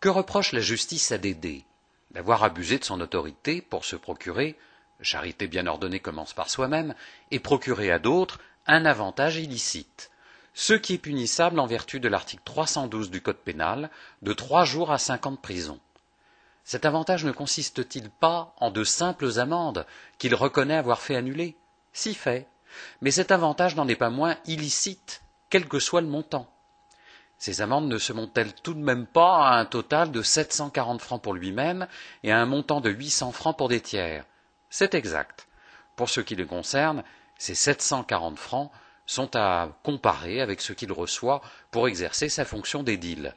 Que reproche la justice à Dédé? D'avoir abusé de son autorité pour se procurer, charité bien ordonnée commence par soi-même, et procurer à d'autres un avantage illicite, ce qui est punissable en vertu de l'article 312 du Code pénal de 3 jours à 5 ans de prison. Cet avantage ne consiste-t-il pas en de simples amendes qu'il reconnaît avoir fait annuler? Si fait, mais cet avantage n'en est pas moins illicite, quel que soit le montant. Ces amendes ne se montent-elles tout de même pas à un total de 740 francs pour lui-même et à un montant de 800 francs pour des tiers? C'est exact. Pour ce qui le concerne, ces 740 francs sont à comparer avec ce qu'il reçoit pour exercer sa fonction d'édile.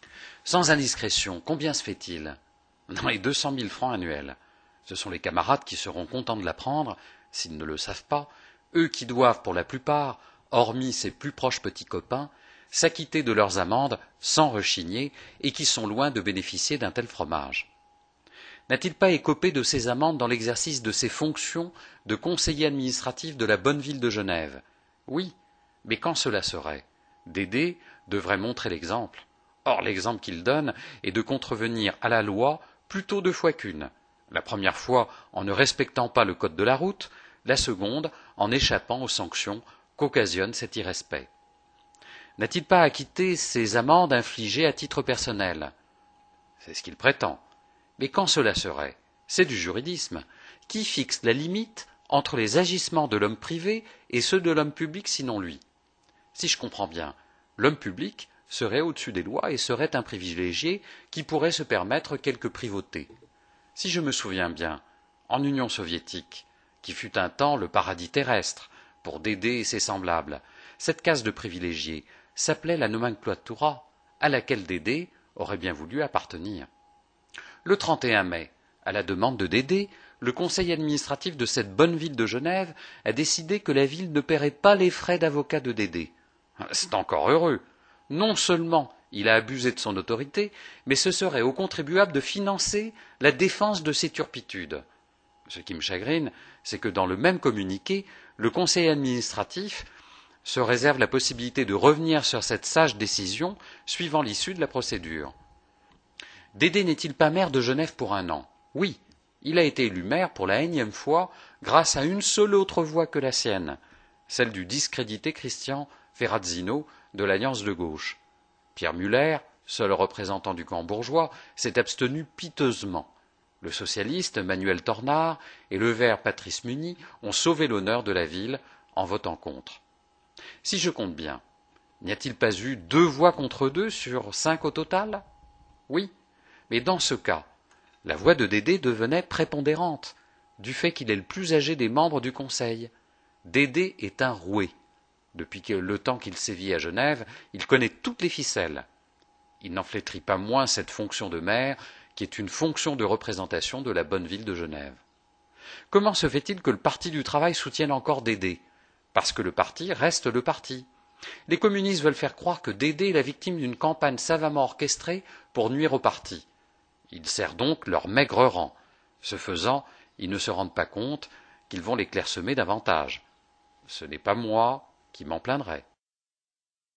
Sans indiscrétion, combien se fait-il? Dans les 200 000 francs annuels. Ce sont les camarades qui seront contents de l'apprendre, s'ils ne le savent pas, eux qui doivent, pour la plupart, hormis ses plus proches petits copains, s'acquitter de leurs amendes sans rechigner et qui sont loin de bénéficier d'un tel fromage. N'a-t-il pas écopé de ces amendes dans l'exercice de ses fonctions de conseiller administratif de la bonne ville de Genève? Oui, mais quand cela serait? Dédé devrait montrer l'exemple. Or, l'exemple qu'il donne est de contrevenir à la loi plutôt 2 fois qu'une. La première fois en ne respectant pas le code de la route, la seconde en échappant aux sanctions qu'occasionne cet irrespect. N'a-t-il pas acquitté ces amendes infligées à titre personnel? C'est ce qu'il prétend. Mais quand cela serait? C'est du juridisme. Qui fixe la limite entre les agissements de l'homme privé et ceux de l'homme public sinon lui? Si je comprends bien, l'homme public serait au-dessus des lois et serait un privilégié qui pourrait se permettre quelques privautés. Si je me souviens bien, en Union soviétique, qui fut un temps le paradis terrestre, pour Dédé et ses semblables, cette case de privilégiés s'appelait la nomenclatura, à laquelle Dédé aurait bien voulu appartenir. Le 31 mai, à la demande de Dédé, le conseil administratif de cette bonne ville de Genève a décidé que la ville ne paierait pas les frais d'avocat de Dédé. C'est encore heureux. Non seulement il a abusé de son autorité, mais ce serait au contribuable de financer la défense de ses turpitudes. Ce qui me chagrine, c'est que dans le même communiqué, le conseil administratif se réserve la possibilité de revenir sur cette sage décision suivant l'issue de la procédure. Dédé n'est-il pas maire de Genève pour 1 an? Oui, il a été élu maire pour la énième fois grâce à une seule autre voix que la sienne, celle du discrédité Christian Ferrazzino de l'Alliance de gauche. Pierre Muller, seul représentant du camp bourgeois, s'est abstenu piteusement. Le socialiste Manuel Tornard et le vert Patrice Muni ont sauvé l'honneur de la ville en votant contre. Si je compte bien, n'y a-t-il pas eu 2 voix contre 2 sur 5 au total? Oui, mais dans ce cas, la voix de Dédé devenait prépondérante, du fait qu'il est le plus âgé des membres du conseil. Dédé est un roué. Depuis le temps qu'il sévit à Genève, il connaît toutes les ficelles. Il n'en flétrit pas moins cette fonction de maire, qui est une fonction de représentation de la bonne ville de Genève. Comment se fait-il que le Parti du travail soutienne encore Dédé? Parce que le parti reste le parti. Les communistes veulent faire croire que Dédé est la victime d'une campagne savamment orchestrée pour nuire au parti. Il sert donc leur maigre rang. Ce faisant, ils ne se rendent pas compte qu'ils vont les clairsemer davantage. Ce n'est pas moi qui m'en plaindrai.